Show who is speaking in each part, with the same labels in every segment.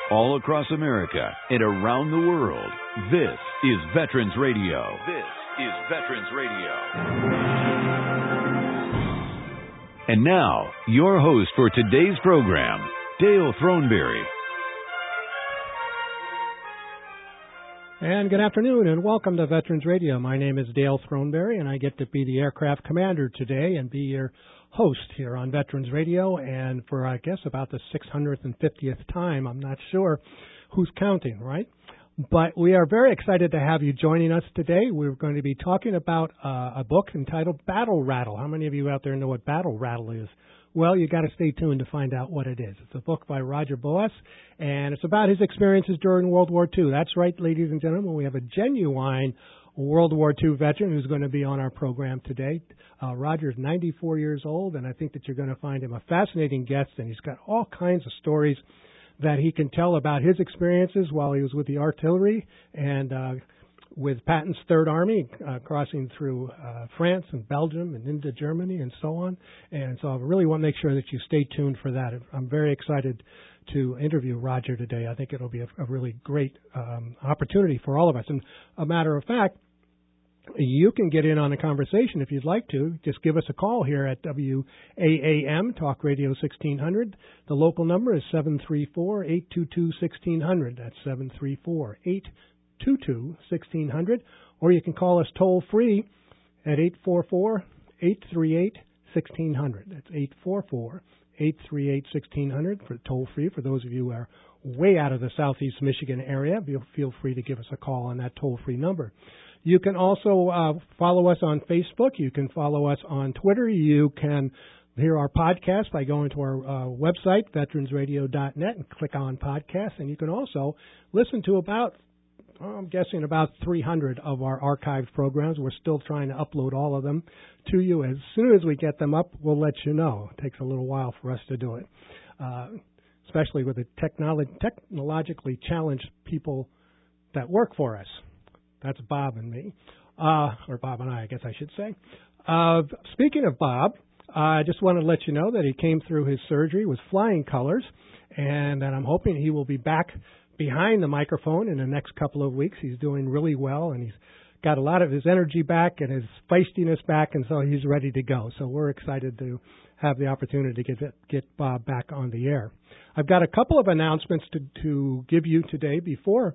Speaker 1: all across America and around the world. This is Veterans Radio. This is Veterans Radio. And now, your host for today's program, Dale Throneberry.
Speaker 2: And good afternoon, and welcome to Veterans Radio. My name is Dale Throneberry, and I get to be the aircraft commander today and be your host here on Veterans Radio. And for, I guess, about the 650th time, I'm not sure who's counting, right? But we are very excited to have you joining us today. We're going to be talking about a book entitled Battle Rattle. How many of you out there know what Battle Rattle is? Well, you got to stay tuned to find out what it is. It's a book by Roger Boas, and it's about his experiences during World War II. That's right, ladies and gentlemen. We have a genuine World War II veteran who's going to be on our program today. Roger's 94 years old, and I think that you're going to find him a fascinating guest, and he's got all kinds of stories that he can tell about his experiences while he was with the artillery and with Patton's Third Army, crossing through France and Belgium and into Germany and so on. And so I really want to make sure that you stay tuned for that. I'm very excited to interview Roger today. I think it'll be a really great opportunity for all of us. And a matter of fact, you can get in on the conversation if you'd like to. Just give us a call here at WAAM, Talk Radio 1600. The local number is 734-822-1600. That's 734-822-1600. Or you can call us toll free at 844-838-1600. That's 844-838-1600 for toll free. For those of you who are way out of the southeast Michigan area, feel free to give us a call on that toll free number. You can also follow us on Facebook. You can follow us on Twitter. You can hear our podcast by going to our website, veteransradio.net, and click on podcasts. And you can also listen to about 300 of our archived programs. We're still trying to upload all of them to you. As soon as we get them up, we'll let you know. It takes a little while for us to do it, especially with the technologically challenged people that work for us. That's Bob and me, or Bob and I guess I should say. Speaking of Bob, I just want to let you know that he came through his surgery with flying colors, and that I'm hoping he will be back behind the microphone in the next couple of weeks. He's doing really well, and he's got a lot of his energy back and his feistiness back, and so he's ready to go. So we're excited to have the opportunity to get Bob back on the air. I've got a couple of announcements to give you today before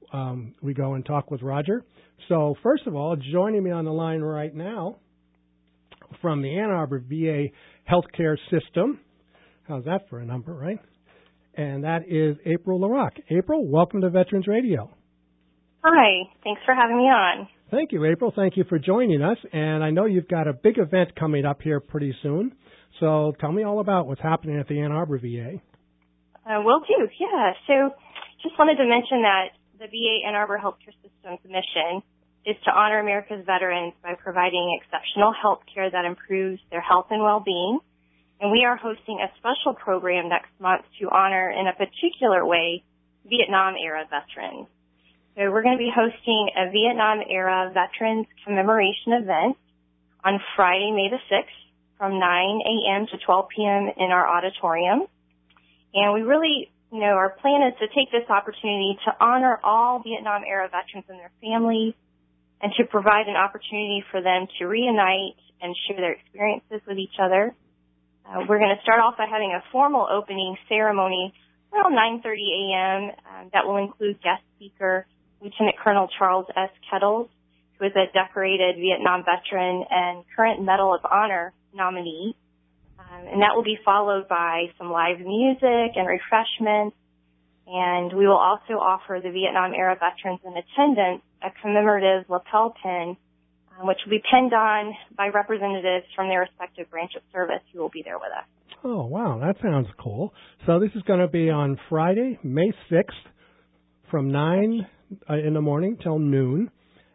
Speaker 2: we go and talk with Roger. So first of all, joining me on the line right now from the Ann Arbor VA Healthcare System. How's that for a number, right? And that is April LaRock. April, welcome to Veterans Radio.
Speaker 3: Hi. Thanks for having me on.
Speaker 2: Thank you, April. Thank you for joining us. And I know you've got a big event coming up here pretty soon. So tell me all about what's happening at the Ann Arbor VA.
Speaker 3: Will do, yeah. So just wanted to mention that the VA Ann Arbor Healthcare System's mission is to honor America's veterans by providing exceptional health care that improves their health and well-being. And we are hosting a special program next month to honor, in a particular way, Vietnam-era veterans. So we're going to be hosting a Vietnam-era Veterans Commemoration event on Friday, May the 6th, from 9 a.m. to 12 p.m. in our auditorium. And we really, our plan is to take this opportunity to honor all Vietnam-era veterans and their families and to provide an opportunity for them to reunite and share their experiences with each other. We're going to start off by having a formal opening ceremony around 9:30 a.m. That will include guest speaker Lieutenant Colonel Charles S. Kettles, who is a decorated Vietnam veteran and current Medal of Honor nominee. And that will be followed by some live music and refreshments. And we will also offer the Vietnam-era veterans in attendance a commemorative lapel pin, which will be pinned on by representatives from their respective branch of service who will be there with us.
Speaker 2: Oh, wow, that sounds cool. So this is going to be on Friday, May 6th, from 9 in the morning till noon.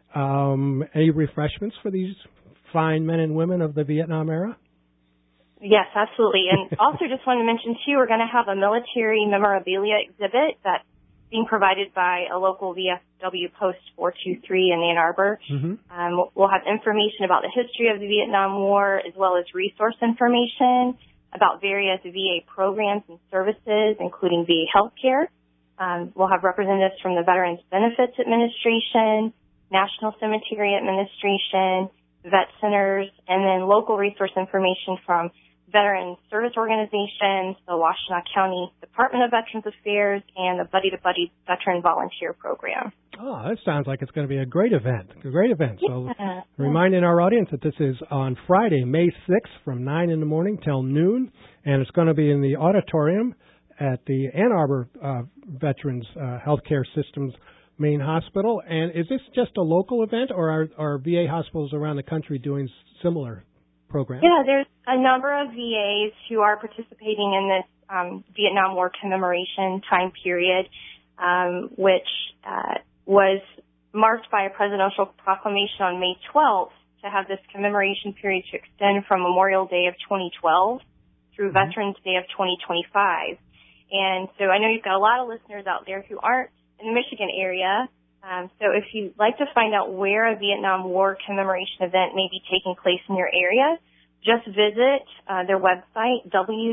Speaker 2: Any refreshments for these fine men and women of the Vietnam era?
Speaker 3: Yes, absolutely. And also just wanted to mention, too, we're going to have a military memorabilia exhibit that's being provided by a local VFW Post 423 in Ann Arbor. Mm-hmm. We'll have information about the history of the Vietnam War, as well as resource information about various VA programs and services, including VA healthcare. We'll have representatives from the Veterans Benefits Administration, National Cemetery Administration, vet centers, and then local resource information from veteran service organizations, the Washtenaw County Department of Veterans Affairs, and the Buddy to Buddy Veteran Volunteer Program.
Speaker 2: Oh, that sounds like it's going to be a great event. A great event.
Speaker 3: Yeah.
Speaker 2: So reminding our audience that this is on Friday, May 6th from 9 in the morning till noon, and it's going to be in the auditorium at the Ann Arbor Veterans Healthcare Systems main hospital. And is this just a local event, or are VA hospitals around the country doing similar programs?
Speaker 3: Yeah, there's a number of VAs who are participating in this Vietnam War commemoration time period, which was marked by a presidential proclamation on May 12th to have this commemoration period to extend from Memorial Day of 2012 through Veterans Day of 2025. And so I know you've got a lot of listeners out there who aren't in the Michigan area. So if you'd like to find out where a Vietnam War commemoration event may be taking place in your area, just visit their website,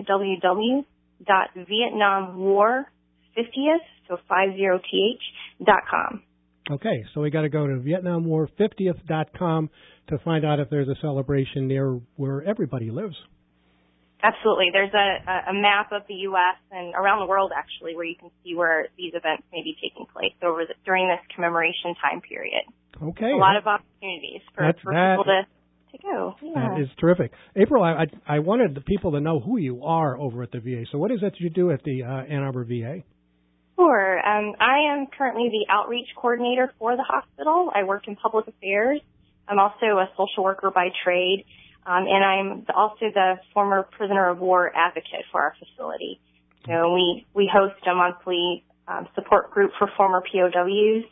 Speaker 3: www.vietnamwar50th, so 50th.com.
Speaker 2: Okay, so we got to go to VietnamWar50th.com to find out if there's a celebration near where everybody lives.
Speaker 3: Absolutely. There's a map of the U.S. and around the world, actually, where you can see where these events may be taking place during this commemoration time period.
Speaker 2: Okay.
Speaker 3: A lot of opportunities for people to go. Yeah.
Speaker 2: That is terrific. April, I wanted the people to know who you are over at the VA. So what is it you do at the Ann Arbor VA?
Speaker 3: Sure. I am currently the outreach coordinator for the hospital. I work in public affairs. I'm also a social worker by trade. And I'm also the former prisoner of war advocate for our facility. So we host a monthly support group for former POWs.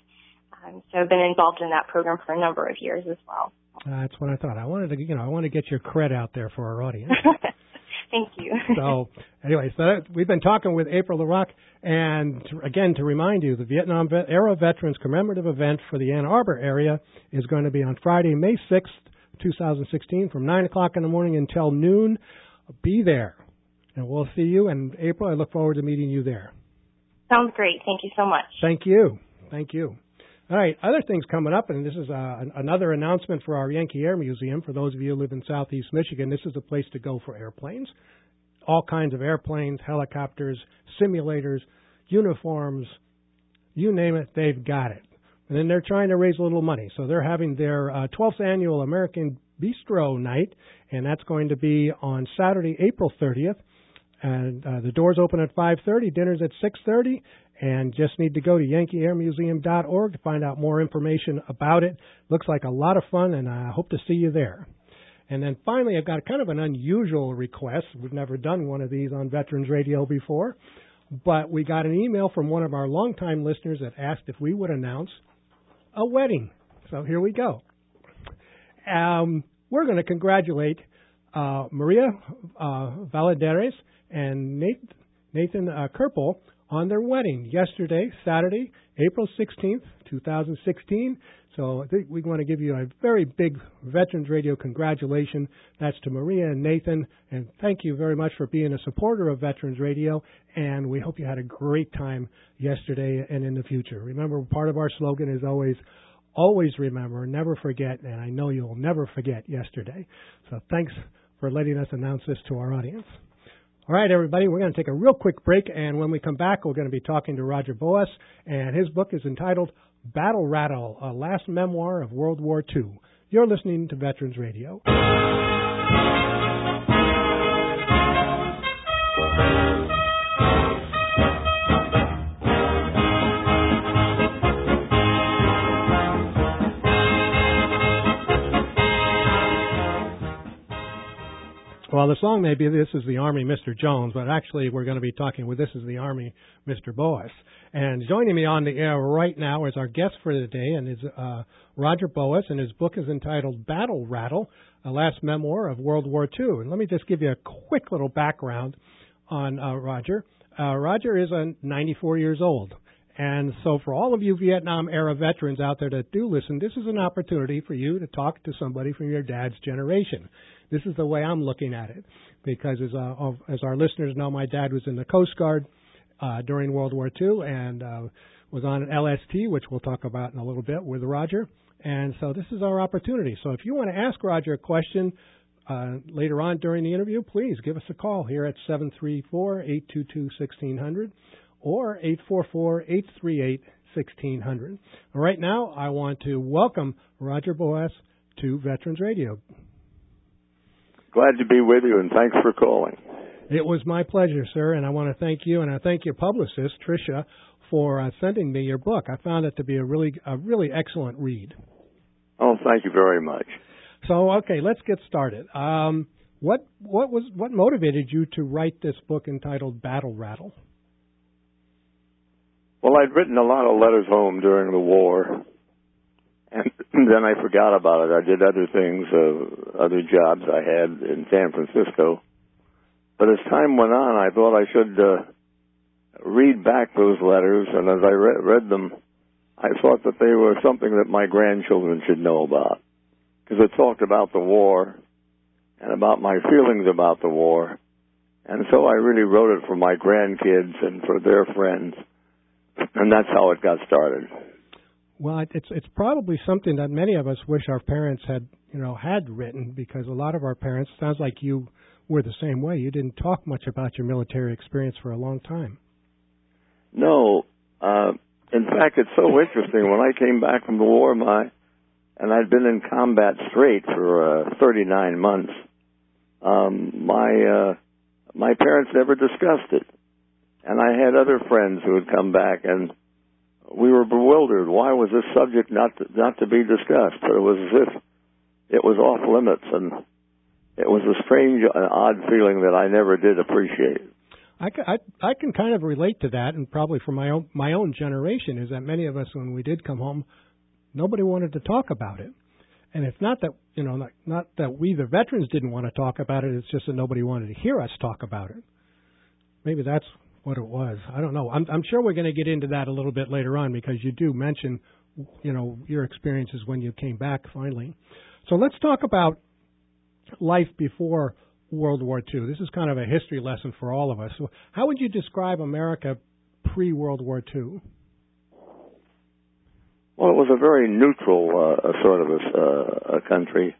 Speaker 3: So I've been involved in that program for a number of years as well.
Speaker 2: That's what I thought. I want to get your cred out there for our audience.
Speaker 3: Thank you.
Speaker 2: So anyway, we've been talking with April LaRock, and again, to remind you, the Vietnam Era Veterans Commemorative Event for the Ann Arbor area is going to be on Friday, May 6th, 2016, from 9 o'clock in the morning until noon. Be there, and we'll see you. And April, I look forward to meeting you there.
Speaker 3: Sounds great. Thank you so much.
Speaker 2: Thank you. Thank you. All right, other things coming up, and this is another announcement for our Yankee Air Museum. For those of you who live in southeast Michigan, this is a place to go for airplanes. All kinds of airplanes, helicopters, simulators, uniforms, you name it, they've got it. And then they're trying to raise a little money. So they're having their 12th annual American Bistro Night, and that's going to be on Saturday, April 30th. And the doors open at 5:30, dinner's at 6:30, and just need to go to yankeeairmuseum.org to find out more information about it. Looks like a lot of fun, and I hope to see you there. And then finally, I've got kind of an unusual request. We've never done one of these on Veterans Radio before, but we got an email from one of our longtime listeners that asked if we would announce a wedding. So here we go. We're going to congratulate Maria Valadares and Nathan Kerpel on their wedding yesterday, Saturday, April 16th, 2016. So I think we want to give you a very big Veterans Radio congratulations. That's to Maria and Nathan, and thank you very much for being a supporter of Veterans Radio, and we hope you had a great time yesterday and in the future. Remember, part of our slogan is always remember, never forget, and I know you'll never forget yesterday. So thanks for letting us announce this to our audience. All right, everybody, we're going to take a real quick break, and when we come back, we're going to be talking to Roger Boas, and his book is entitled Battle Rattle, A Last Memoir of World War II. You're listening to Veterans Radio. Well, the song may be This is the Army, Mr. Jones, but actually we're going to be talking with This is the Army, Mr. Boas. And joining me on the air right now is our guest for the day, and is Roger Boas, and his book is entitled Battle Rattle, A Last Memoir of World War II. And let me just give you a quick little background on Roger. Roger is 94 years old. And so for all of you Vietnam-era veterans out there that do listen, this is an opportunity for you to talk to somebody from your dad's generation. This is the way I'm looking at it, because as our listeners know, my dad was in the Coast Guard. during World War II and was on an LST, which we'll talk about in a little bit with Roger. And so this is our opportunity. So if you want to ask Roger a question later on during the interview, please give us a call here at 734-822-1600 or 844-838-1600. Right now, I want to welcome Roger Boas to Veterans Radio.
Speaker 4: Glad to be with you, and thanks for calling.
Speaker 2: It was my pleasure, sir, and I want to thank you, and I thank your publicist, Tricia, for sending me your book. I found it to be a really excellent read.
Speaker 4: Oh, thank you very much.
Speaker 2: So, okay, let's get started. What motivated you to write this book entitled Battle Rattle?
Speaker 4: Well, I'd written a lot of letters home during the war, and then I forgot about it. I did other things, other jobs I had in San Francisco. But as time went on, I thought I should read back those letters, and as I read them, I thought that they were something that my grandchildren should know about, because it talked about the war and about my feelings about the war. And so I really wrote it for my grandkids and for their friends, and that's how it got started.
Speaker 2: Well, it's probably something that many of us wish our parents had written, because a lot of our parents, sounds like you were the same way. You didn't talk much about your military experience for a long time.
Speaker 4: No. In fact, it's so interesting. When I came back from the war, and I'd been in combat straight for 39 months, my parents never discussed it. And I had other friends who had come back, and we were bewildered. Why was this subject not to be discussed? But it was as if it was off limits, and it was a strange, odd feeling that I never did appreciate.
Speaker 2: I can kind of relate to that, and probably from my own generation, is that many of us, when we did come home, nobody wanted to talk about it. And it's not that not that we the veterans didn't want to talk about it. It's just that nobody wanted to hear us talk about it. Maybe that's what it was. I don't know. I'm sure we're going to get into that a little bit later on, because you do mention, your experiences when you came back finally. So let's talk about life before World War II. This is kind of a history lesson for all of us. So how would you describe America pre-World War II?
Speaker 4: Well, it was a very neutral sort of a country.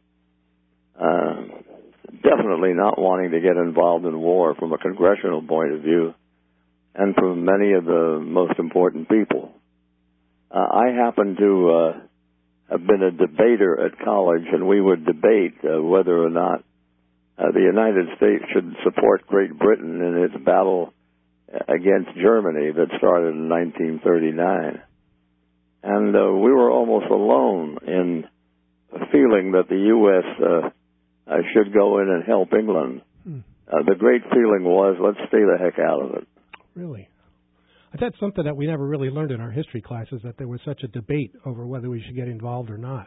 Speaker 4: Definitely not wanting to get involved in war from a congressional point of view, and from many of the most important people. I happen to have been a debater at college, and we would debate whether or not the United States should support Great Britain in its battle against Germany that started in 1939. And we were almost alone in feeling that the U.S. should go in and help England. The great feeling was, let's stay the heck out of it.
Speaker 2: Really? That's something that we never really learned in our history classes, that there was such a debate over whether we should get involved or not.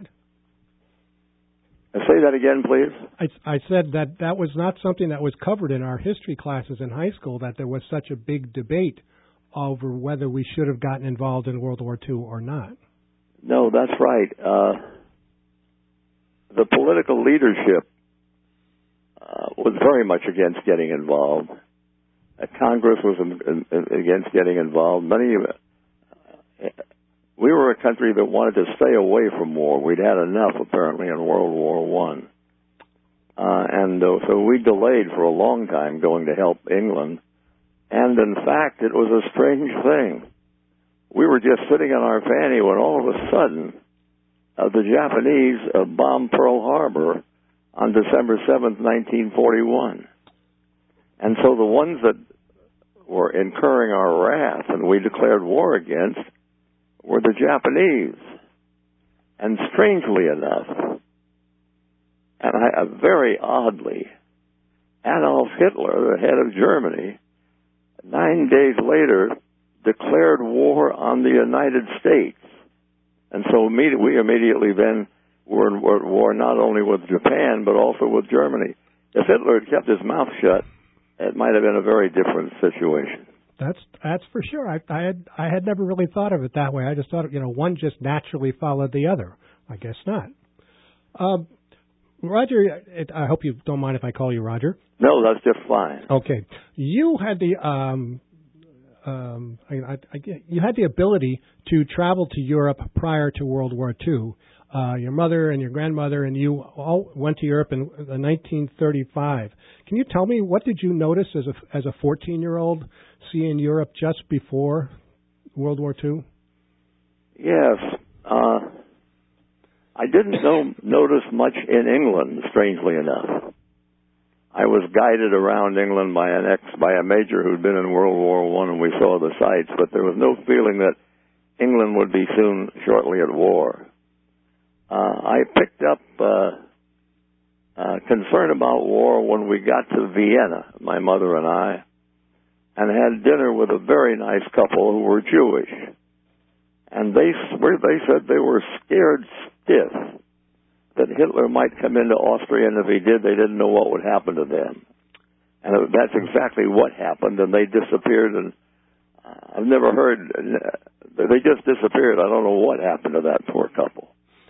Speaker 4: Say that again, please.
Speaker 2: I said that was not something that was covered in our history classes in high school, that there was such a big debate over whether we should have gotten involved in World War II or not.
Speaker 4: No, that's right. The political leadership was very much against getting involved. Congress was against getting involved. We were a country that wanted to stay away from war. We'd had enough, apparently, in World War I. So we delayed for a long time going to help England. And, in fact, it was a strange thing. We were just sitting on our fanny when all of a sudden the Japanese bombed Pearl Harbor on December 7th, 1941. And so the ones that were incurring our wrath and we declared war against were the Japanese. And strangely enough, and very oddly, Adolf Hitler, the head of Germany, 9 days later declared war on the United States. And so we immediately then were in war not only with Japan, but also with Germany. If Hitler had kept his mouth shut, it might have been a very different situation.
Speaker 2: That's for sure. I had never really thought of it that way. I just thought, one just naturally followed the other. I guess not. Roger, I hope you don't mind if I call you Roger.
Speaker 4: No, that's just fine.
Speaker 2: Okay. You had the you had the ability to travel to Europe prior to World War II. Your mother and your grandmother and you all went to Europe in 1935. Can you tell me, what did you notice as a 14-year-old seeing Europe just before World War II?
Speaker 4: Yes. I didn't notice much in England, strangely enough. I was guided around England by a major who'd been in World War I, and we saw the sights, but there was no feeling that England would be shortly at war. I picked up concern about war when we got to Vienna, my mother and I, and had dinner with a very nice couple who were Jewish. And they said they were scared stiff that Hitler might come into Austria, and if he did, they didn't know what would happen to them. And that's exactly what happened, and they disappeared, and I've never heard, they just disappeared. I don't know what happened to that poor couple.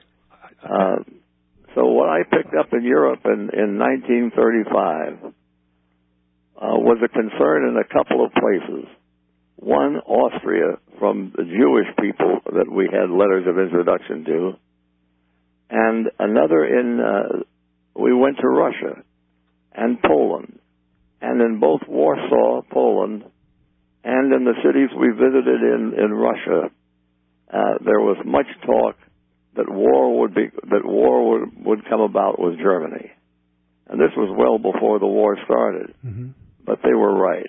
Speaker 4: So what I picked up in Europe in 1935 was a concern in a couple of places. One, Austria, from the Jewish people that we had letters of introduction to, and another we went to Russia and Poland. And in both Warsaw, Poland, and in the cities we visited in Russia, there was much talk that war would come about with Germany. And this was well before the war started. Mm-hmm. But they were right.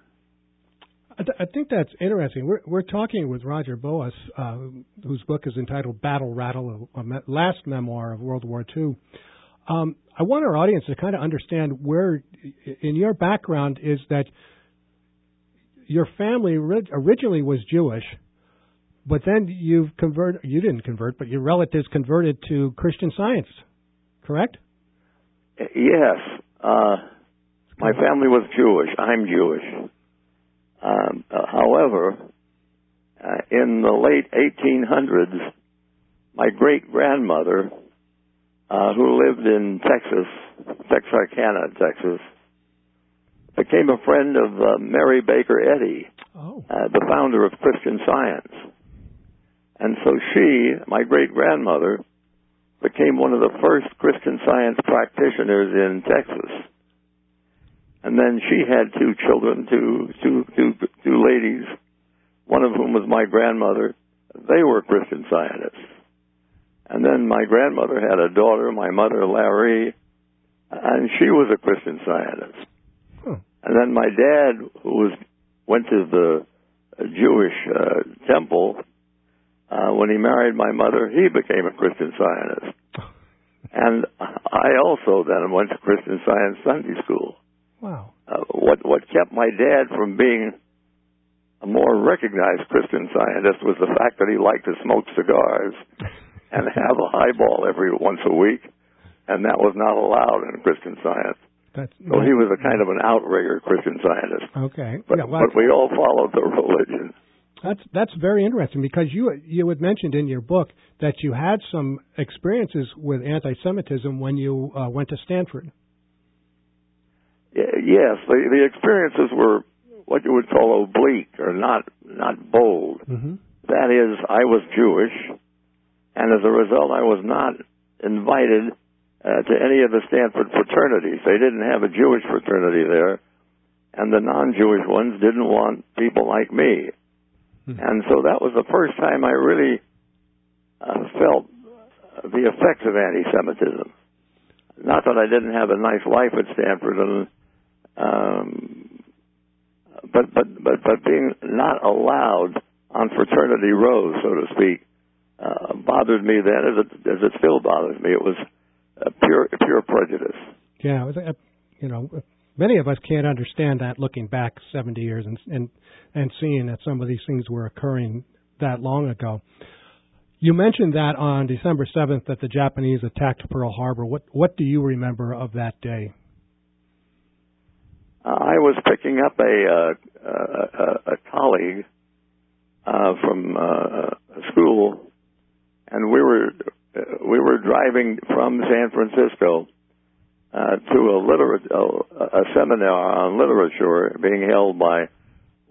Speaker 2: I think that's interesting. We're talking with Roger Boas, whose book is entitled Battle Rattle, a last memoir of World War II. I want our audience to kind of understand where, in your background, is that your family originally was Jewish, but then you didn't convert, but your relatives converted to Christian Science, correct?
Speaker 4: Yes. My family was Jewish. I'm Jewish. However, in the late 1800s, my great-grandmother, who lived in Texarkana, Texas, became a friend of Mary Baker Eddy, the founder of Christian Science. And so she, my great-grandmother, became one of the first Christian Science practitioners in Texas. And then she had two children, two ladies, one of whom was my grandmother. They were Christian Scientists. And then my grandmother had a daughter, my mother, Larry, and she was a Christian Scientist. Huh. And then my dad, who went to the Jewish temple, when he married my mother, he became a Christian Scientist. And I also then went to Christian Science Sunday School.
Speaker 2: Wow.
Speaker 4: What kept my dad from being a more recognized Christian Scientist was the fact that he liked to smoke cigars and have a highball every once a week, and that was not allowed in Christian Science. So he was a kind of an outrigger Christian Scientist.
Speaker 2: Okay.
Speaker 4: But we all followed the religion.
Speaker 2: That's very interesting, because you had mentioned in your book that you had some experiences with anti-Semitism when you went to Stanford.
Speaker 4: Yes, the experiences were what you would call oblique, or not bold. Mm-hmm. That is, I was Jewish, and as a result, I was not invited to any of the Stanford fraternities. They didn't have a Jewish fraternity there, and the non-Jewish ones didn't want people like me. Mm-hmm. And so that was the first time I really felt the effects of anti-Semitism. Not that I didn't have a nice life at Stanford, but being not allowed on fraternity rows, so to speak, bothered me then, as it still bothers me. It was pure prejudice.
Speaker 2: Yeah, it was, many of us can't understand that looking back 70 years and seeing that some of these things were occurring that long ago. You mentioned that on December 7th that the Japanese attacked Pearl Harbor. What do you remember of that day?
Speaker 4: I was picking up a colleague from school, and we were driving from San Francisco to a seminar on literature being held by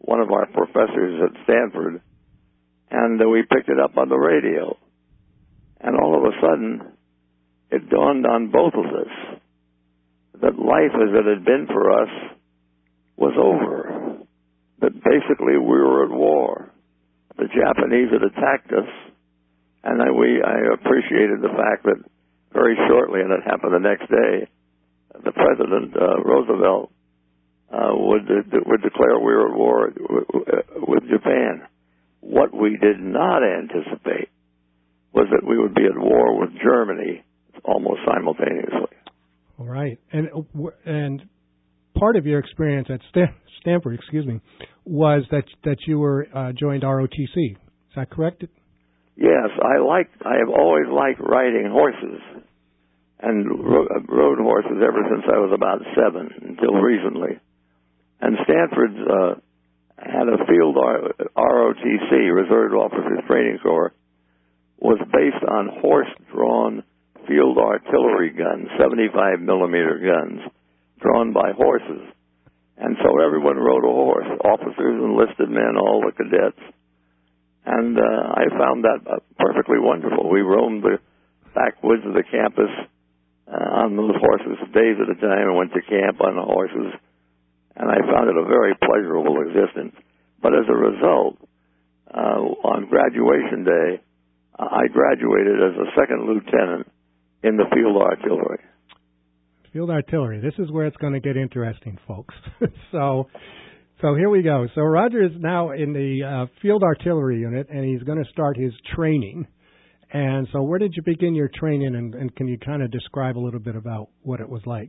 Speaker 4: one of our professors at Stanford, and we picked it up on the radio. And all of a sudden, it dawned on both of us that life as it had been for us was over. That basically we were at war. The Japanese had attacked us, and I appreciated the fact that very shortly, and it happened the next day, the President Roosevelt would declare we were at war with Japan. What we did not anticipate was that we would be at war with Germany almost simultaneously.
Speaker 2: All right, and part of your experience at Stanford, was that you were joined ROTC. Is that correct?
Speaker 4: Yes, I have always liked riding horses, and rode horses ever since I was about 7 until recently. And Stanford's had a field ROTC, Reserve Officers Training Corps, was based on horse-drawn field artillery guns, 75 millimeter guns, drawn by horses. And so everyone rode a horse, officers, enlisted men, all the cadets. And I found that perfectly wonderful. We roamed the backwoods of the campus on those horses days at a time and went to camp on the horses. And I found it a very pleasurable existence. But as a result, on graduation day, I graduated as a second lieutenant in the field artillery.
Speaker 2: Field artillery. This is where it's going to get interesting, folks. So here we go. So Roger is now in the field artillery unit, and he's going to start his training. And so where did you begin your training, and can you kind of describe a little bit about what it was like?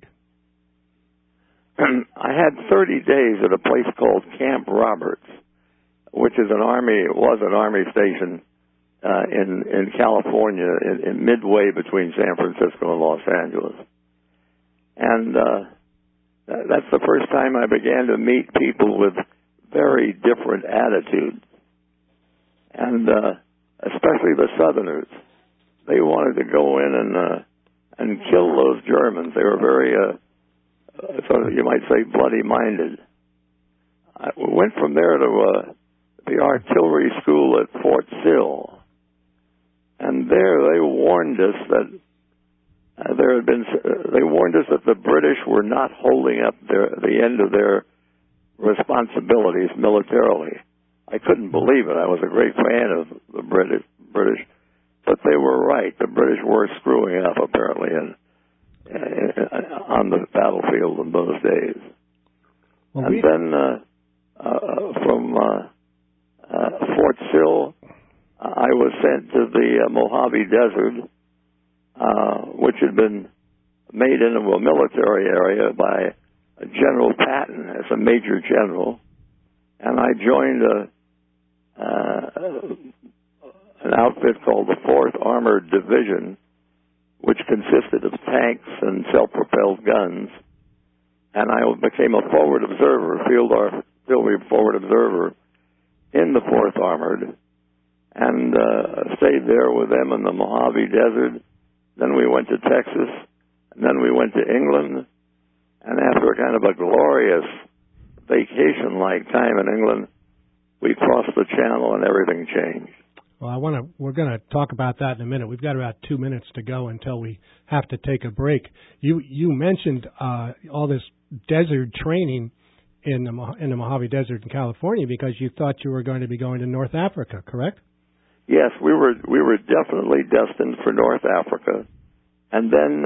Speaker 4: I had 30 days at a place called Camp Roberts, which is was an Army station in California, in midway between San Francisco and Los Angeles. And that's the first time I began to meet people with very different attitudes. And especially the Southerners. They wanted to go in and kill those Germans. They were very, sort of, you might say, bloody-minded. I went from there to the artillery school at Fort Sill. And there they warned us that they warned us that the British were not holding up the end of their responsibilities militarily. I couldn't believe it. I was a great fan of the British, but they were right. The British were screwing up apparently on the battlefield in those days. Well, and then from Fort Sill, I was sent to the Mojave Desert, which had been made into a military area by General Patton as a major general, and I joined an outfit called the 4th Armored Division, which consisted of tanks and self-propelled guns, and I became a forward observer, field artillery forward observer in the 4th Armored, and stayed there with them in the Mojave Desert. Then we went to Texas, and then we went to England, and after a kind of a glorious vacation-like time in England, we crossed the channel and everything changed.
Speaker 2: Well, we're going to talk about that in a minute. We've got about 2 minutes to go until we have to take a break. You mentioned all this desert training in the Mojave Desert in California because you thought you were going to be going to North Africa, correct?
Speaker 4: Yes, we were definitely destined for North Africa, and then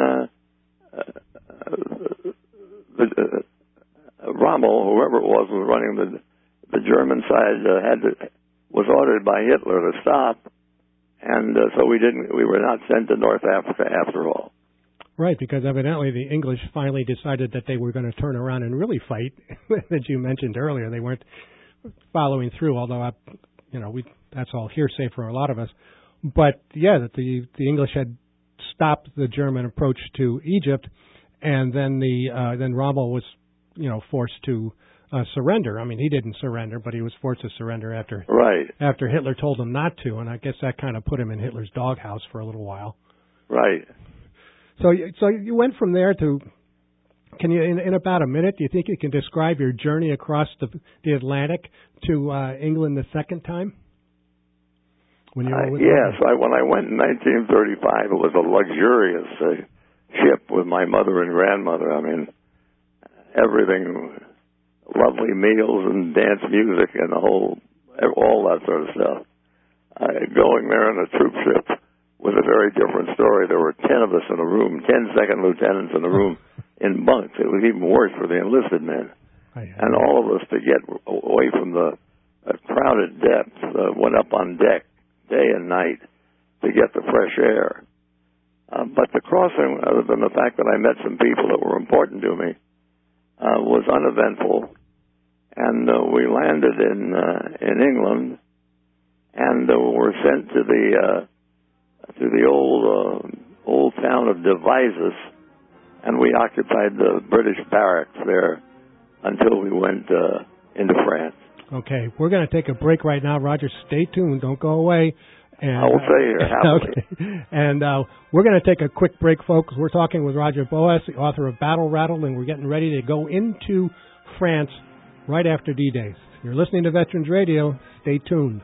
Speaker 4: Rommel, whoever it was running the German side, was ordered by Hitler to stop, and so we were not sent to North Africa after all.
Speaker 2: Right, because evidently the English finally decided that they were going to turn around and really fight, as you mentioned earlier. They weren't following through, although that's all hearsay for a lot of us. But yeah, that the English had stopped the German approach to Egypt, and then then Rommel was forced to surrender. I mean, he didn't surrender, but he was forced to surrender after Hitler told him not to, and I guess that kind of put him in Hitler's doghouse for a little while.
Speaker 4: Right.
Speaker 2: So you went from there to Can you, in about a minute, do you think you can describe your journey across the Atlantic to England the second time? When you were with
Speaker 4: yes, when I went in 1935, it was a luxurious ship with my mother and grandmother. I mean, everything, lovely meals and dance music and all that sort of stuff. Going there in a troop ship was a very different story. There were 10 of us in a room, 10 second lieutenants in a room in bunks. It was even worse for the enlisted men. And all of us, to get away from the crowded depths, went up on deck day and night to get the fresh air. But the crossing, other than the fact that I met some people that were important to me, was uneventful. And we landed in England, and were sent to the old town of Devizes, and we occupied the British barracks there until we went into France.
Speaker 2: Okay, we're going to take a break right now. Roger, stay tuned. Don't go away. And,
Speaker 4: I will stay here happily.
Speaker 2: Okay. And we're going to take a quick break, folks. We're talking with Roger Boas, the author of Battle Rattle, and we're getting ready to go into France right after D-Day. You're listening to Veterans Radio. Stay tuned.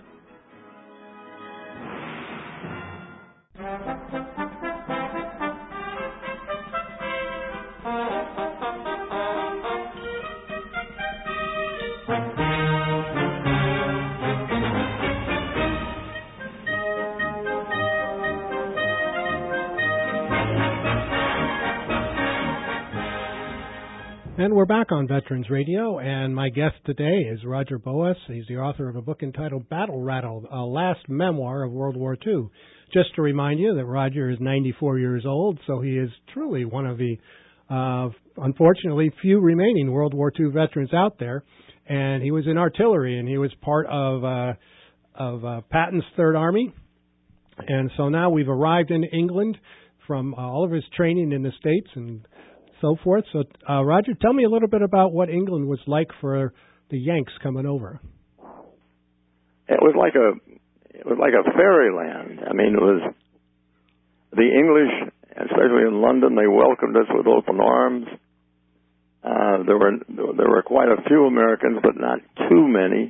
Speaker 2: And we're back on Veterans Radio, and my guest today is Roger Boas. He's the author of a book entitled Battle Rattle, a last memoir of World War II. Just to remind you that Roger is 94 years old, so he is truly one of the, unfortunately, few remaining World War II veterans out there. And he was in artillery, and he was part of Patton's Third Army. And so now we've arrived in England from all of his training in the States and so forth. So, Roger, tell me a little bit about what England was like for the Yanks coming over.
Speaker 4: It was like a fairyland. I mean, it was the English, especially in London. They welcomed us with open arms. There were quite a few Americans, but not too many.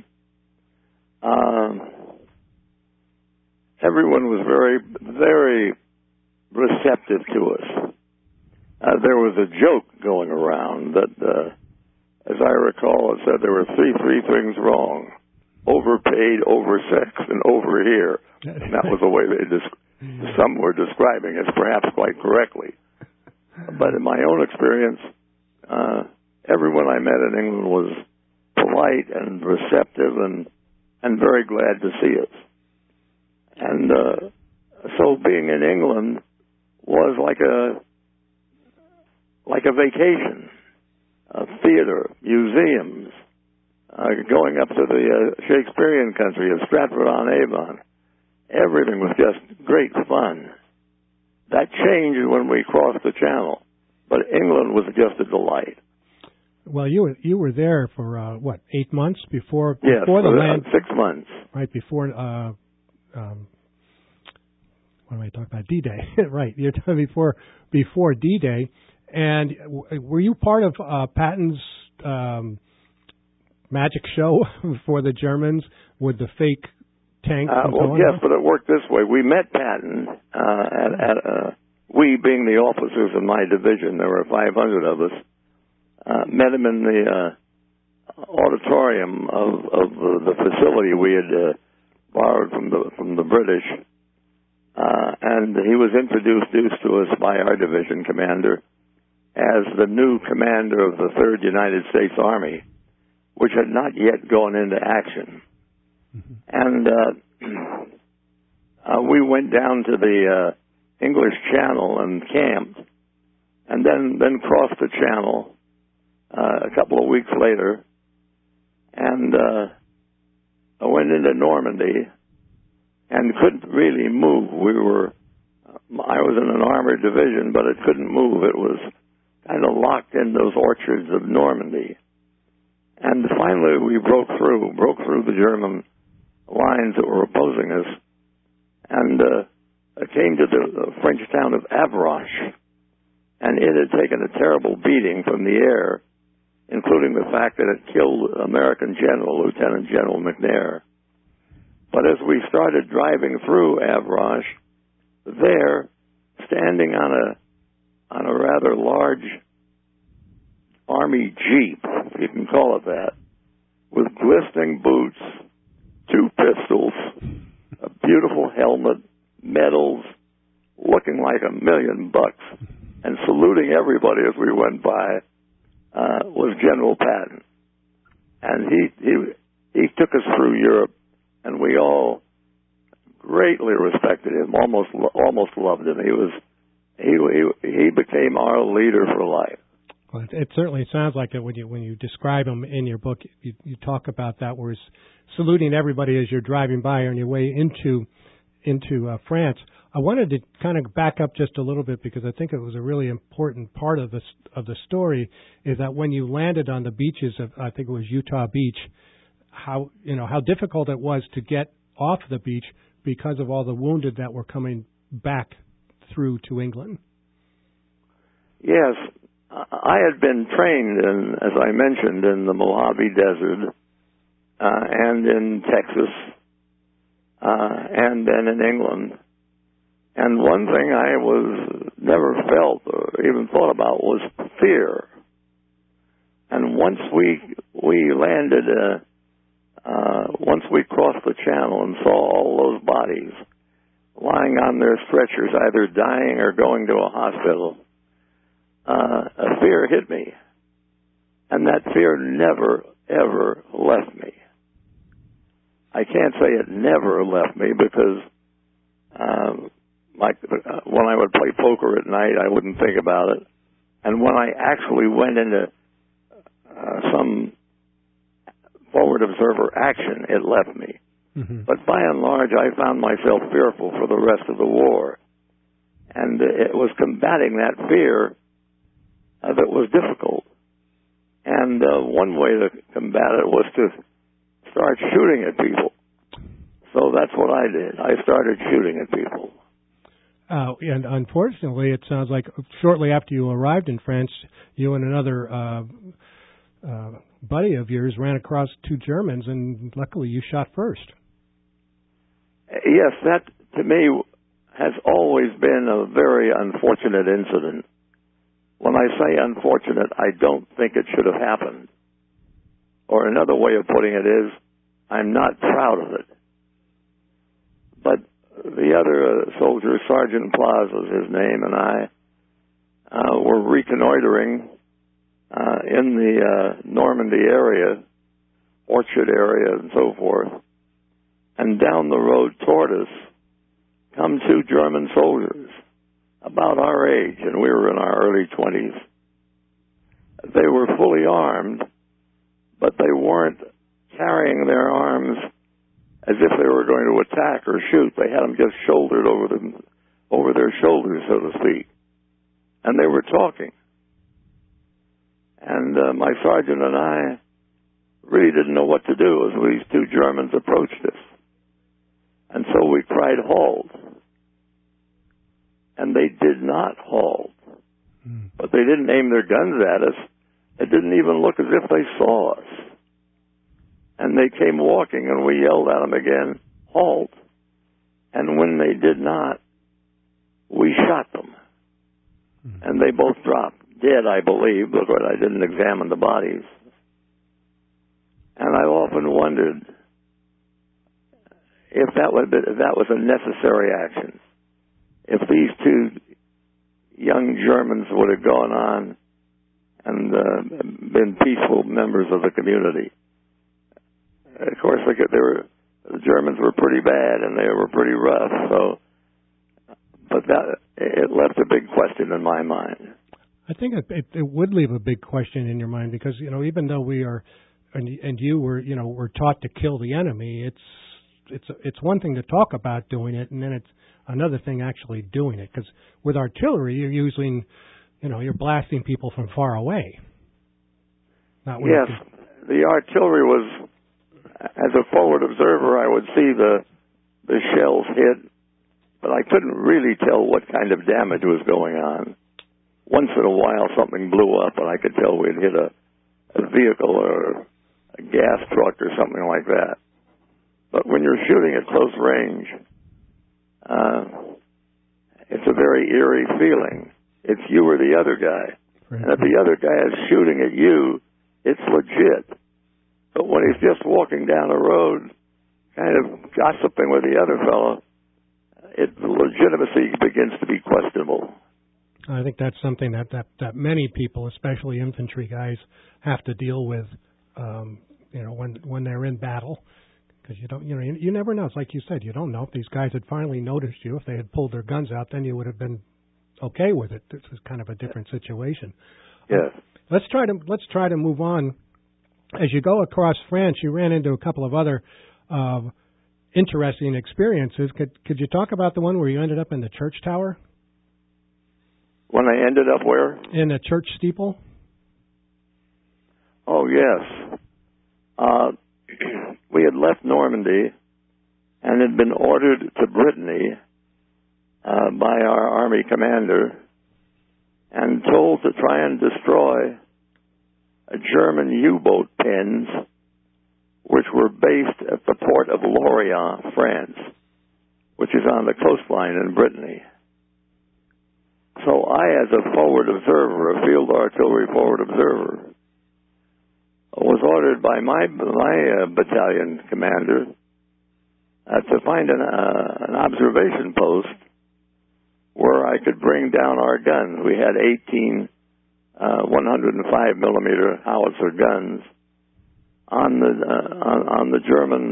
Speaker 4: Everyone was very, very receptive to us. There was a joke going around that, as I recall, it said there were three things wrong: overpaid, oversexed, and over here. And that was the way some were describing it, perhaps quite correctly. But in my own experience, everyone I met in England was polite and receptive and very glad to see us. And so being in England was like a vacation, theater, museums, going up to the Shakespearean country of Stratford-on-Avon. Everything was just great fun. That changed when we crossed the Channel, but England was just a delight.
Speaker 2: Well, you were there for 8 months before
Speaker 4: yes,
Speaker 2: the land?
Speaker 4: 6 months.
Speaker 2: Right before. What am I talking about? D-Day, right? You're talking before D-Day. And were you part of Patton's magic show for the Germans with the fake tanks?
Speaker 4: Yes, but it worked this way. We met Patton we being the officers in my division. There were 500 of us. Met him in the auditorium of the facility we had borrowed from the British, and he was introduced to us by our division commander as the new commander of the 3rd United States Army, which had not yet gone into action. Mm-hmm. And we went down to the English Channel and camped, and then crossed the Channel a couple of weeks later, and I went into Normandy and couldn't really move. I was in an armored division, but it couldn't move. It was kind of locked in those orchards of Normandy. And finally we broke through the German lines that were opposing us, and came to the French town of Avranches. and it had taken a terrible beating from the air, including the fact that it killed American General, Lieutenant General McNair. But as we started driving through Avranches, there, standing on a rather large Army Jeep, if you can call it that, with glistening boots, 2 pistols, a beautiful helmet, medals, looking like $1 million, and saluting everybody as we went by, was General Patton. And he took us through Europe, and we all greatly respected him, almost loved him. He became our leader for life.
Speaker 2: Well, it certainly sounds like it when you describe him in your book. You talk about that, where he's saluting everybody as you're driving by on your way into France. I wanted to kind of back up just a little bit because I think it was a really important part of the story. Is that when you landed on the beaches of, I think it was Utah Beach, how difficult it was to get off the beach because of all the wounded that were coming back through to England.
Speaker 4: Yes, I had been trained in, as I mentioned, in the Mojave Desert and in Texas and then in England. And one thing I never felt or even thought about was fear. And once we landed, once we crossed the channel and saw all those bodies lying on their stretchers, either dying or going to a hospital, a fear hit me. And that fear never, ever left me. I can't say it never left me because when I would play poker at night, I wouldn't think about it. And when I actually went into some forward observer action, it left me. Mm-hmm. But by and large, I found myself fearful for the rest of the war. And it was combating that fear that was difficult. And one way to combat it was to start shooting at people. So that's what I did. I started shooting at people.
Speaker 2: And unfortunately, it sounds like shortly after you arrived in France, you and another buddy of yours ran across 2 Germans, and luckily you shot first.
Speaker 4: Yes, that to me has always been a very unfortunate incident. When I say unfortunate, I don't think it should have happened. Or another way of putting it is, I'm not proud of it. But the other soldier, Sergeant Plas was his name, and I were reconnoitering in the Normandy area, Orchard area, and so forth. And down the road toward us come 2 German soldiers, about our age, and we were in our early 20s. They were fully armed, but they weren't carrying their arms as if they were going to attack or shoot. They had them just shouldered over their shoulders, so to speak. And they were talking. And my sergeant and I really didn't know what to do as these 2 Germans approached us. And so we cried, "Halt." And they did not halt. But they didn't aim their guns at us. It didn't even look as if they saw us. And they came walking, and we yelled at them again, "Halt." And when they did not, we shot them. And they both dropped dead, I believe, because I didn't examine the bodies. And I often wondered if that was a necessary action. If these 2 young Germans would have gone on and been peaceful members of the community. Of course, the Germans were pretty bad and they were pretty rough. But it left a big question in my mind.
Speaker 2: I think it would leave a big question in your mind because even though we are, and you were were taught to kill the enemy, it's one thing to talk about doing it, and then it's another thing actually doing it. Because with artillery, you're using, you're blasting people from far away.
Speaker 4: Yes, the artillery was. As a forward observer, I would see the shells hit, but I couldn't really tell what kind of damage was going on. once in a while something blew up and I could tell we'd hit a vehicle or a gas truck or something like that. But when you're shooting at close range, it's a very eerie feeling. It's you or the other guy. Right. And if the other guy is shooting at you, it's legit. But when he's just walking down the road, kind of gossiping with the other fellow, the legitimacy begins to be questionable.
Speaker 2: I think that's something that many people, especially infantry guys, have to deal with, when they're in battle, because you never know. It's like you said, you don't know if these guys had finally noticed you. If they had pulled their guns out, then you would have been okay with it. This is kind of a different situation.
Speaker 4: Yes.
Speaker 2: Let's try to move on. As you go across France, you ran into a couple of other interesting experiences. Could you talk about the one where you ended up in the church tower?
Speaker 4: When I ended up where?
Speaker 2: In a church steeple.
Speaker 4: Oh, yes. We had left Normandy and had been ordered to Brittany by our army commander and told to try and destroy German U-boat pens which were based at the port of Lorient, France, which is on the coastline in Brittany. So I, as a forward observer, a field artillery forward observer, was ordered by my battalion commander to find an observation post where I could bring down our guns. We had 18 105 millimeter howitzer guns on the German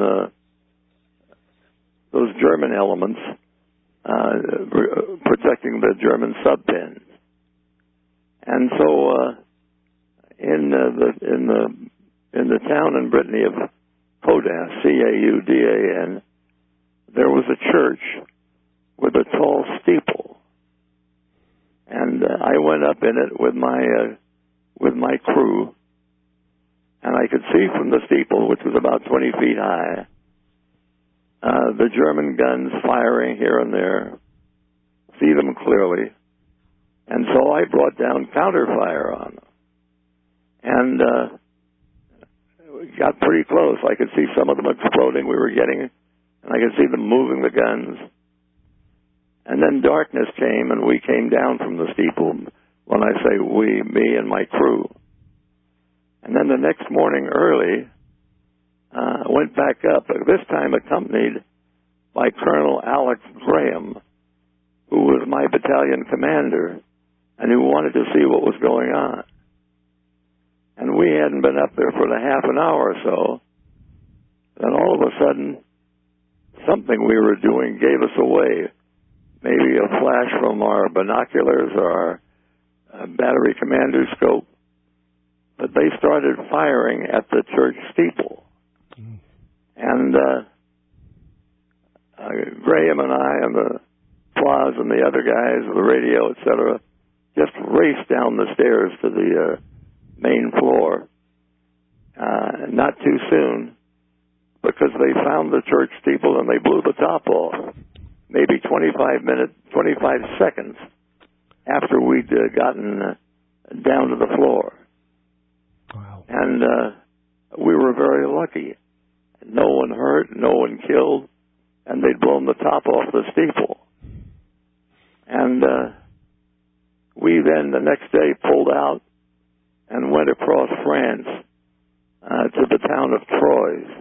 Speaker 4: those German elements protecting the German sub-pens. And so in the town in Brittany of Caudin, Caudan, there was a church with a tall steeple, and I went up in it with my crew, and I could see from the steeple, which was about 20 feet high, the German guns firing here and there, see them clearly, and so I brought down counterfire on them. And we got pretty close. I could see some of them exploding. We were getting, and I could see them moving the guns. And then darkness came, and we came down from the steeple. When I say we, me and my crew. And then the next morning early, went back up, this time accompanied by Colonel Alex Graham, who was my battalion commander, and who wanted to see what was going on. And we hadn't been up there for half an hour or so. Then all of a sudden, something we were doing gave us away. Maybe a flash from our binoculars or our battery commander scope. But they started firing at the church steeple. And Graham and I and the Plas and the other guys, the radio, etc., just raced down the stairs to the main floor. Not too soon, because they found the church steeple and they blew the top off. Maybe 25 seconds after we'd gotten down to the floor.
Speaker 2: Wow. And
Speaker 4: we were very lucky. No one hurt, no one killed, and they'd blown the top off the steeple. And we then, the next day, pulled out and went across France to the town of Troyes.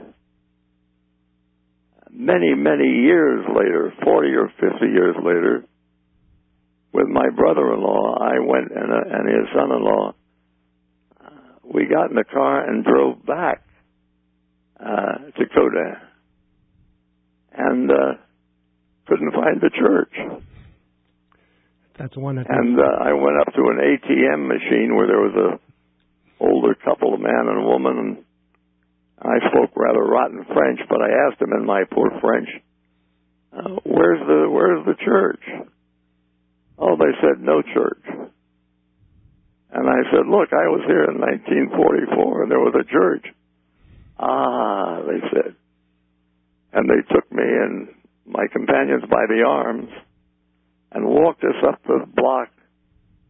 Speaker 4: Many, many years later, 40 or 50 years later, with my brother-in-law, I went and his son-in-law, we got in the car and drove back to Caudin, and couldn't find the church.
Speaker 2: That's one that.
Speaker 4: And I went up to an ATM machine where there was a older couple, a man and a woman, and I spoke rather rotten French, but I asked them in my poor French, "Where's the church?" Oh, they said no church. And I said, "Look, I was here in 1944, and there was a church." "Ah," they said. And they took me and my companions by the arms and walked us up the block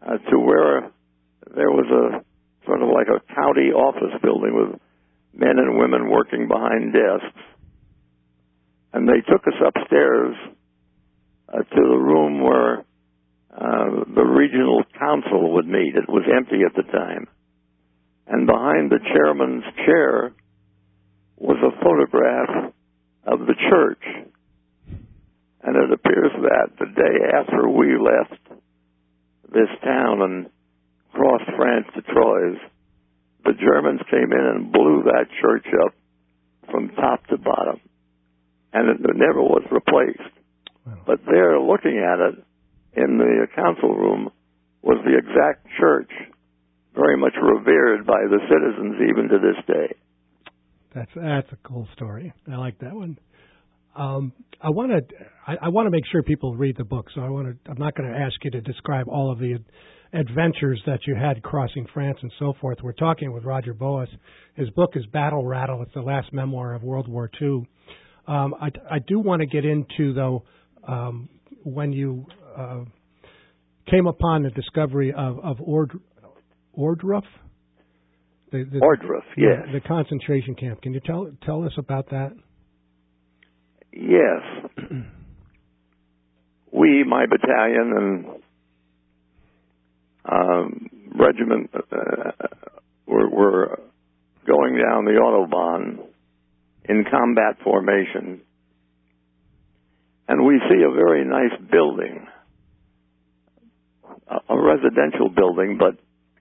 Speaker 4: to where there was a sort of like a county office building with men and women working behind desks. And they took us upstairs to the room where the regional council would meet. It was empty at the time. And behind the chairman's chair was a photograph of the church. And it appears that the day after we left this town and crossed France to Troyes, the Germans came in and blew that church up from top to bottom. And it never was replaced.
Speaker 2: Wow.
Speaker 4: But there, looking at it in the council room, was the exact church, very much revered by the citizens even to this day.
Speaker 2: That's a cool story. I like that one. I want to make sure people read the book, so I'm not going to ask you to describe all of the adventures that you had crossing France and so forth. We're talking with Roger Boas. His book is Battle Rattle. It's the last memoir of World War II. I do want to get into, though, when you came upon the discovery of Ohrdruf.
Speaker 4: Ohrdruf, yes.
Speaker 2: The concentration camp. Can you tell us about that?
Speaker 4: Yes. We, my battalion and regiment, were going down the Autobahn in combat formation, and we see a very nice building, a residential building, but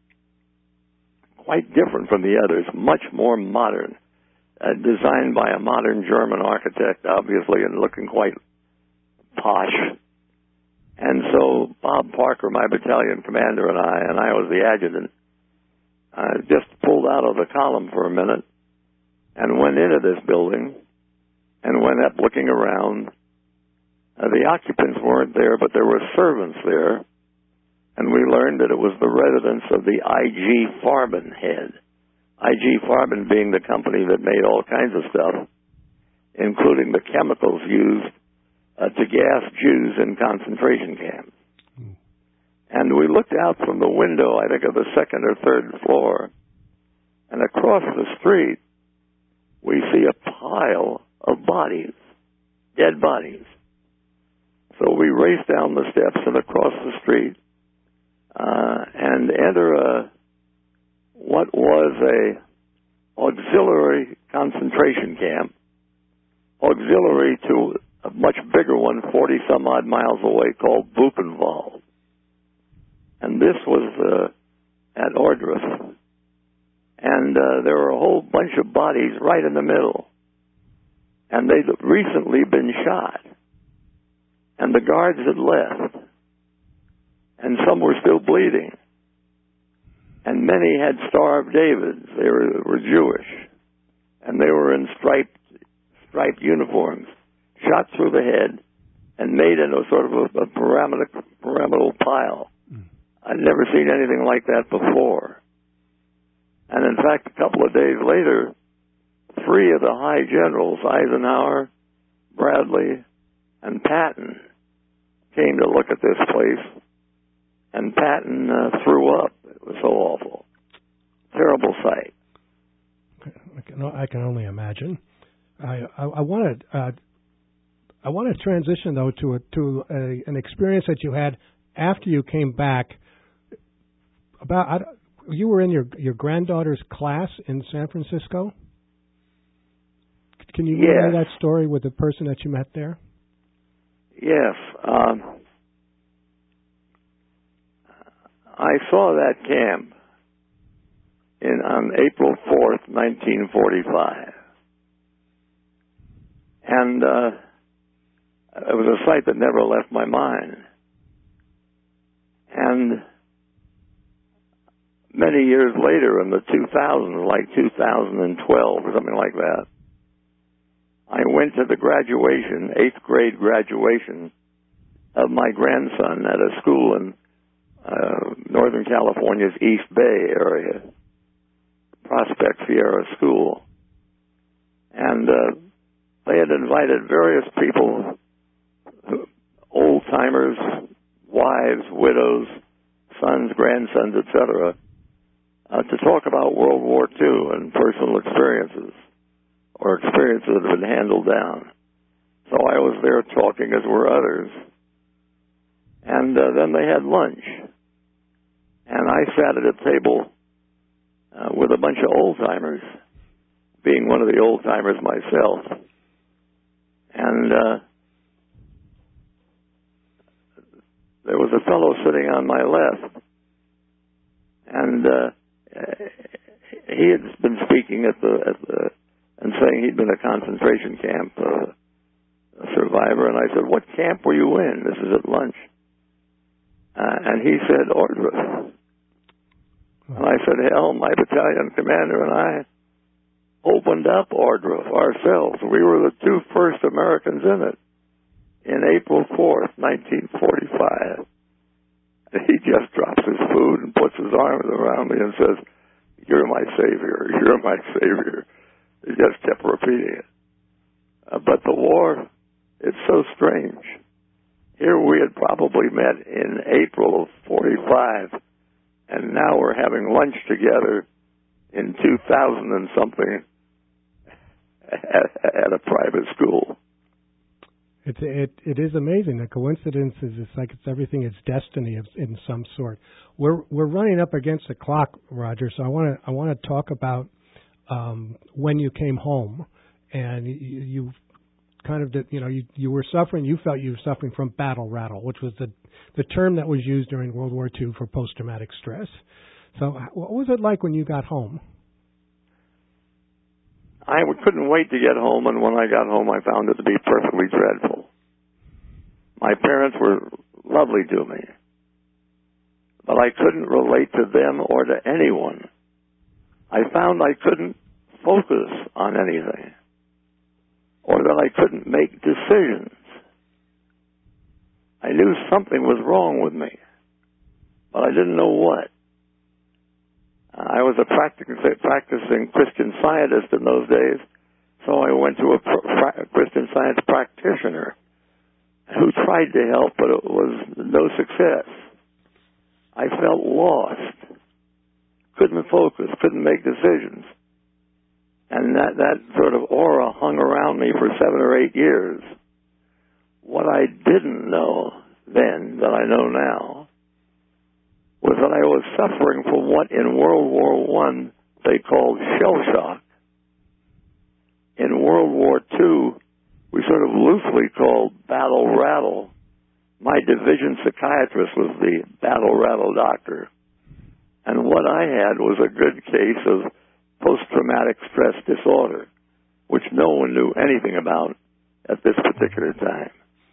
Speaker 4: quite different from the others, much more modern, designed by a modern German architect, obviously, and looking quite posh. And so Bob Parker, my battalion commander, and I was the adjutant, just pulled out of the column for a minute and went into this building and went up looking around. The occupants weren't there, but there were servants there, and we learned that it was the residence of the I.G. Farben head. I.G. Farben being the company that made all kinds of stuff, including the chemicals used to gas Jews in concentration camps. And we looked out from the window, I think, of the second or third floor, and across the street, we see a pile of bodies, dead bodies. So we race down the steps and across the street and enter what was a auxiliary concentration camp, auxiliary to a much bigger one 40-some-odd miles away called Buchenwald. And this was at Ohrdruf. And there were a whole bunch of bodies right in the middle. And they'd recently been shot. And the guards had left. And some were still bleeding. And many had starved Davids. They were Jewish. And they were in striped uniforms, shot through the head, and made into a sort of a pyramidal pile. I'd never seen anything like that before. And in fact, a couple of days later, 3 of the high generals, Eisenhower, Bradley, and Patton, came to look at this place, and Patton threw up. It was so awful. Terrible sight.
Speaker 2: I can only imagine. I want to transition though to an experience that you had after you came back. You were in your granddaughter's class in San Francisco. Can you relay that story with the person that you met there?
Speaker 4: Yes. I saw that camp on April 4th, 1945. And it was a sight that never left my mind. And many years later, in the 2000s, like 2012 or something like that, I went to the graduation, 8th grade graduation, of my grandson at a school in Northern California's East Bay area, Prospect Sierra School. And they had invited various people, old-timers, wives, widows, sons, grandsons, etc., to talk about World War II and personal experiences or experiences that have been handled down. So I was there talking, as were others. And then they had lunch. And I sat at a table with a bunch of old-timers, being one of the old-timers myself. And there was a fellow sitting on my left. And he had been speaking and saying he'd been a concentration camp survivor. And I said, "What camp were you in?" This is at lunch. And he said, "Ohrdruf." And I said, "Hell, my battalion commander and I opened up Ohrdruf ourselves. We were the two first Americans in it in April 4th, 1945. And he just drops his food and puts his arms around me and says, "You're my savior. You're my savior." He just kept repeating it. But the war, it's so strange. Here we had probably met in April of 45, and now we're having lunch together in 2000 and something at a private school.
Speaker 2: It is amazing. The coincidence is everything is destiny in some sort. We're running up against the clock, Roger. So I want to talk about when you came home, and you kind of did, you were suffering. You felt you were suffering from battle rattle, which was the term that was used during World War II for post-traumatic stress. So what was it like when you got home?
Speaker 4: I couldn't wait to get home, and when I got home, I found it to be perfectly dreadful. My parents were lovely to me, but I couldn't relate to them or to anyone. I found I couldn't focus on anything, or that I couldn't make decisions. I knew something was wrong with me, but I didn't know what. I was a practicing Christian Scientist in those days, so I went to a Christian Science practitioner who tried to help, but it was no success. I felt lost, couldn't focus, couldn't make decisions. And that sort of aura hung around me for 7 or 8 years. What I didn't know then, that I know now, was that I was suffering from what in World War I they called shell shock. In World War II, we sort of loosely called battle rattle. My division psychiatrist was the battle rattle doctor. And what I had was a good case of post-traumatic stress disorder, which no one knew anything about at this particular time.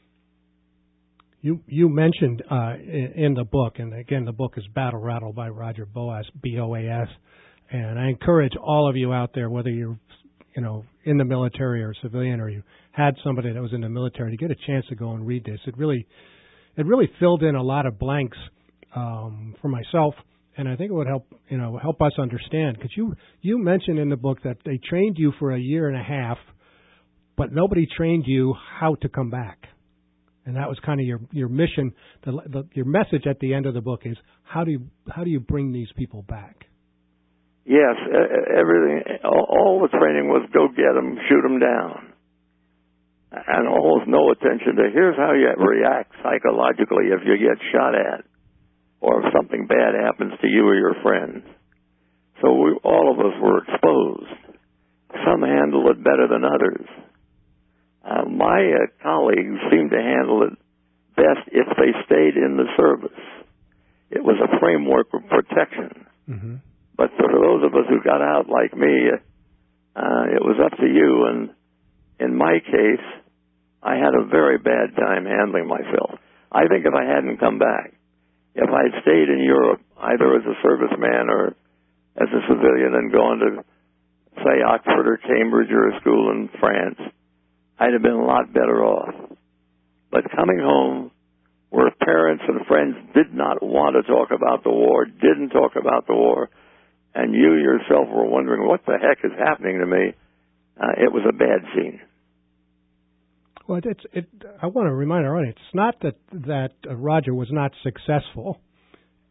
Speaker 2: You mentioned in the book, and again, the book is Battle Rattle by Roger Boas, B-O-A-S, and I encourage all of you out there, whether you're in the military or civilian, or you had somebody that was in the military, to get a chance to go and read this. It really filled in a lot of blanks for myself, and I think it would help us understand, because you mentioned in the book that they trained you for 1.5 years, but nobody trained you how to come back. And that was kind of your mission. Your message at the end of the book is how do you bring these people back?
Speaker 4: Yes, everything. All the training was go get them, shoot them down, and almost no attention to here's how you react psychologically if you get shot at, or if something bad happens to you or your friends. So all of us were exposed. Some handle it better than others. My colleagues seemed to handle it best if they stayed in the service. It was a framework of protection. Mm-hmm. But for those of us who got out like me, it was up to you. And in my case, I had a very bad time handling myself. I think if I hadn't come back, if I'd stayed in Europe, either as a serviceman or as a civilian and gone to, say, Oxford or Cambridge or a school in France, I'd have been a lot better off. But coming home, where parents and friends did not want to talk about the war, didn't talk about the war, and you yourself were wondering what the heck is happening to me, it was a bad scene.
Speaker 2: Well, I want to remind our audience, it's not that Roger was not successful.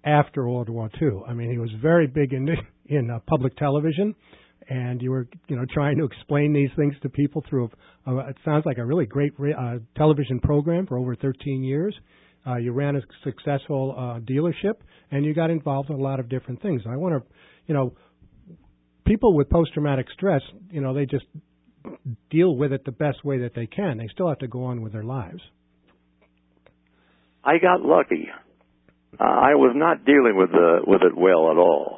Speaker 2: after World War II. I mean, he was very big in public television, and you were, trying to explain these things to people through it sounds like a really great television program for over 13 years. You ran a successful dealership, and you got involved in a lot of different things. I want to, people with post-traumatic stress, they just deal with it the best way that they can. They still have to go on with their lives.
Speaker 4: I got lucky. I was not dealing with it well at all,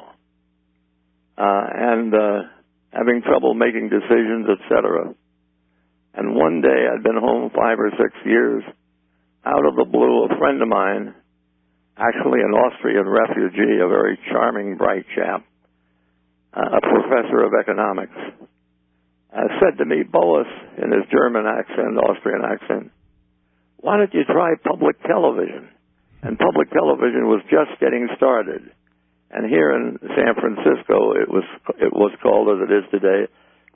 Speaker 4: and having trouble making decisions, etc. And one day, I'd been home 5 or 6 years. Out of the blue, a friend of mine, actually an Austrian refugee, a very charming, bright chap, a professor of economics, said to me, Boas, in his German accent, Austrian accent, why don't you try public television? And public television was just getting started. And here in San Francisco, it was called, as it is today,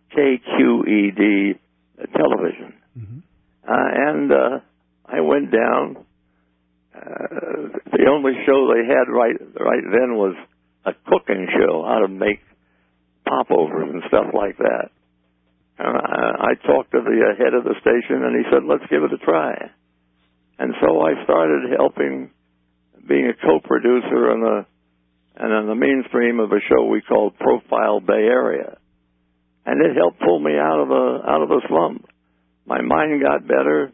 Speaker 4: KQED television. Mm-hmm. And I went down. The only show they had right then was a cooking show, how to make popovers and stuff like that. And I talked to the head of the station, and he said, let's give it a try. And so I started helping, being a co-producer and on the mainstream of a show we called Profile Bay Area. And it helped pull me out of the slump. My mind got better.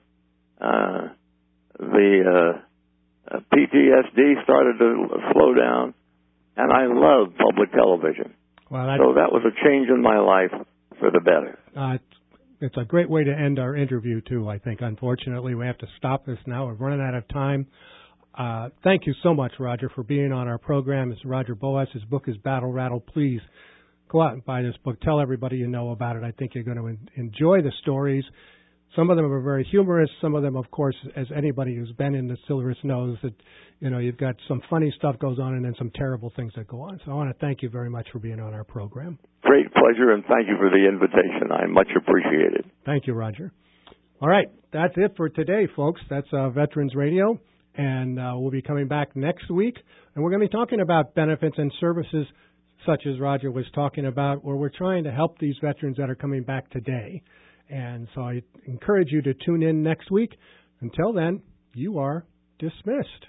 Speaker 4: The PTSD started to slow down, and I loved public television.
Speaker 2: Well,
Speaker 4: so that was a change in my life for the better.
Speaker 2: It's a great way to end our interview, too, I think. Unfortunately, we have to stop this now. We're running out of time. Thank you so much, Roger, for being on our program. It's Roger Boas. His book is Battle Rattle. Please go out and buy this book. Tell everybody you know about it. I think you're going to enjoy the stories. Some of them are very humorous. Some of them, of course, as anybody who's been in the service knows, that you've got some funny stuff goes on and then some terrible things that go on. So I want to thank you very much for being on our program.
Speaker 4: Great pleasure, and thank you for the invitation. I much appreciate it.
Speaker 2: Thank you, Roger. All right, that's it for today, folks. That's Veterans Radio, and we'll be coming back next week, and we're going to be talking about benefits and services such as Roger was talking about, where we're trying to help these veterans that are coming back today. And so I encourage you to tune in next week. Until then, you are dismissed.